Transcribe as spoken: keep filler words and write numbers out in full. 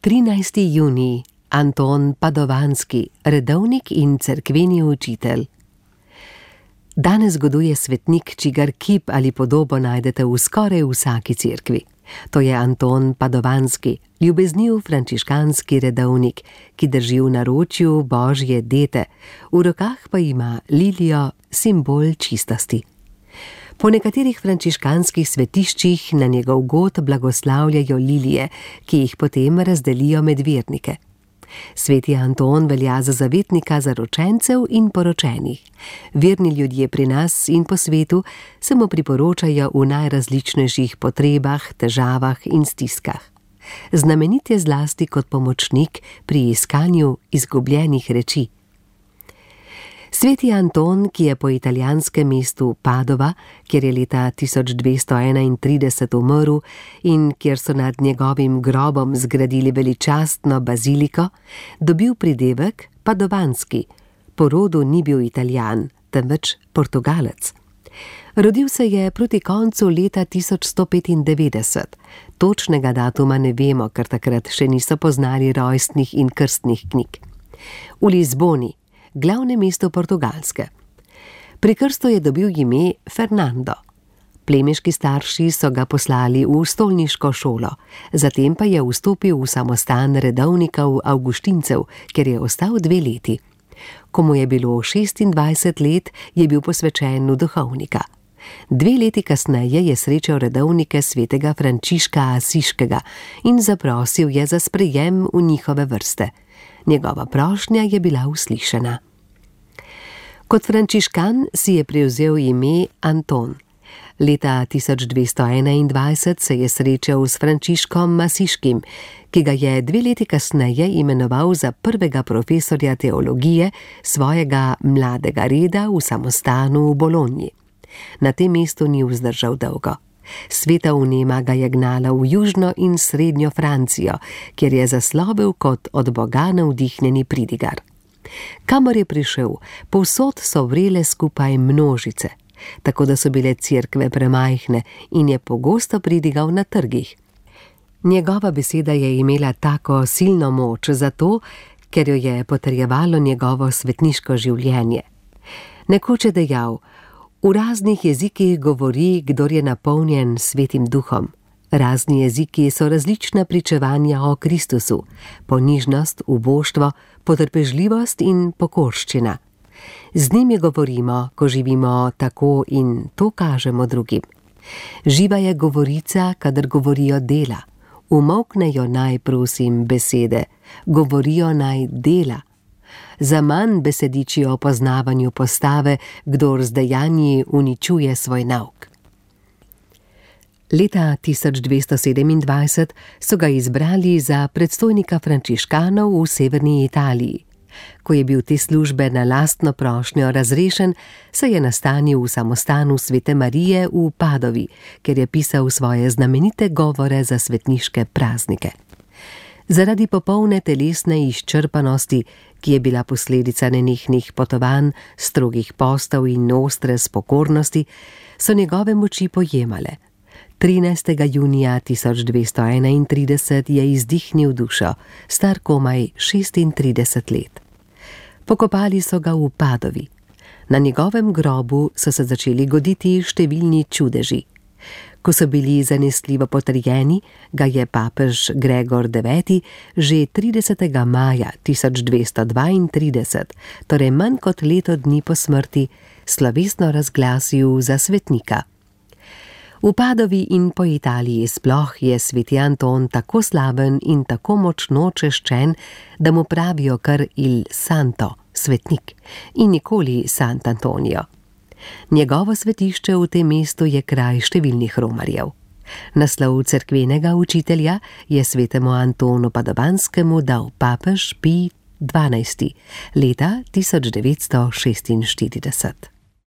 trinajsti junij, Anton Padovanski, redovnik in cerkveni učitelj. Danes goduje svetnik, čigar kip ali podobo najdete v skoraj vsaki cerkvi. To je Anton Padovanski, ljubezniv frančiškanski redovnik, ki drži v naročju Božje dete, v rokah pa ima lilijo, simbol čistosti. Po nekaterih frančiškanskih svetiščih na njegov god blagoslavljajo lilije, ki jih potem razdelijo med vernike. Sveti Anton velja za zavetnika zaročencev in poročenih. Verni ljudje pri nas in po svetu se mu priporočajo v najrazličnejših potrebah, težavah in stiskah. Znamenit je zlasti kot pomočnik pri iskanju izgubljenih reči. Sveti Anton, ki je po italijanskem mestu Padova, kjer je leta tisoč dvesto enaintrideset umrl in kjer so nad njegovim grobom zgradili veličastno baziliko, dobil pridevek Padovanski. Po rodu ni bil Italijan, temveč Portugalec. Rodil se je proti koncu leta tisoč sto petindevetdeset. Točnega datuma ne vemo, ker takrat še niso poznali rojstnih in krstnih knjig. V Lizboni, glavnem mestu Portugalske. Pri krstu je dobil ime Fernando. Plemiški starši so ga poslali v stolniško šolo, zatem pa je vstopil v samostan redovnikov Avguštincev, kjer je ostal dve leti. Ko mu je bilo šestindvajset let, je bil posvečen v duhovnika. Dve leti kasneje je srečal redovnike svetega Frančiška Asiškega in zaprosil je za sprejem v njihove vrste. Njegova prošnja je bila uslišana. Kot frančiškan si je prevzel ime Anton. Leta tisoč dvesto enaindvajset se je srečal s Frančiškom Asiškim, ki ga je dve leti kasneje imenoval za prvega profesorja teologije svojega mladega reda v samostanu v Bologni. Na tem mestu ni vzdržal dolgo. Sveta vnema ga je gnala v južno in srednjo Francijo, kjer je zaslovel kot od Boga navdihnjeni pridigar. Kamor je prišel, povsod so vrele skupaj množice, tako da so bile cerkve premajhne in je pogosto pridigal na trgih. Njegova beseda je imela tako silno moč zato, ker jo je potrjevalo njegovo svetniško življenje. Nekoč je dejal: v raznih jezikih govori, kdor je napolnjen svetim duhom. Razni jeziki so različna pričevanja o Kristusu, ponižnost, uboštvo, potrpežljivost in pokorščina. Z njimi govorimo, ko živimo tako in to kažemo drugim. Živa je govorica, kadar govorijo dela. Umolknejo naj, prosim, besede, govorijo naj dela. Za manj besediči o poznavanju postave, kdor z dejanji uničuje svoj nauk. Leta tisoč dvesto sedemindvajset so ga izbrali za predstojnika frančiškanov v severni Italiji. Ko je bil te službe na lastno prošnjo razrešen, se je nastanil v samostanu Svete Marije v Padovi, kjer je pisal svoje znamenite govore za svetniške praznike. Zaradi popolne telesne izčrpanosti, ki je bila posledica nenehnih potovanj, strogih postov in ostre spokornosti, so njegove moči pojemale. trinajstega junija tisoč dvesto enaintrideset je izdihnil dušo, star komaj šestintrideset let. Pokopali so ga v Padovi. Na njegovem grobu so se začeli goditi številni čudeži. Ko so bili zanesljivo potrjeni, ga je papež Gregor deveti že tridesetega maja tisoč dvesto dvaintrideset, torej manj kot leto dni po smrti, slovesno razglasil za svetnika. V Padovi in po Italiji sploh je sveti Anton tako slaven in tako močno češčen, da mu pravijo kar il santo, svetnik, in nikoli sant Antonijo. Njegovo svetišče v tem mestu je kraj številnih romarjev. Naslov cerkvenega učitelja je svetemu Antonu Padovanskemu dal papež Pij dvanajsti leta tisoč devetsto šestinštirideset.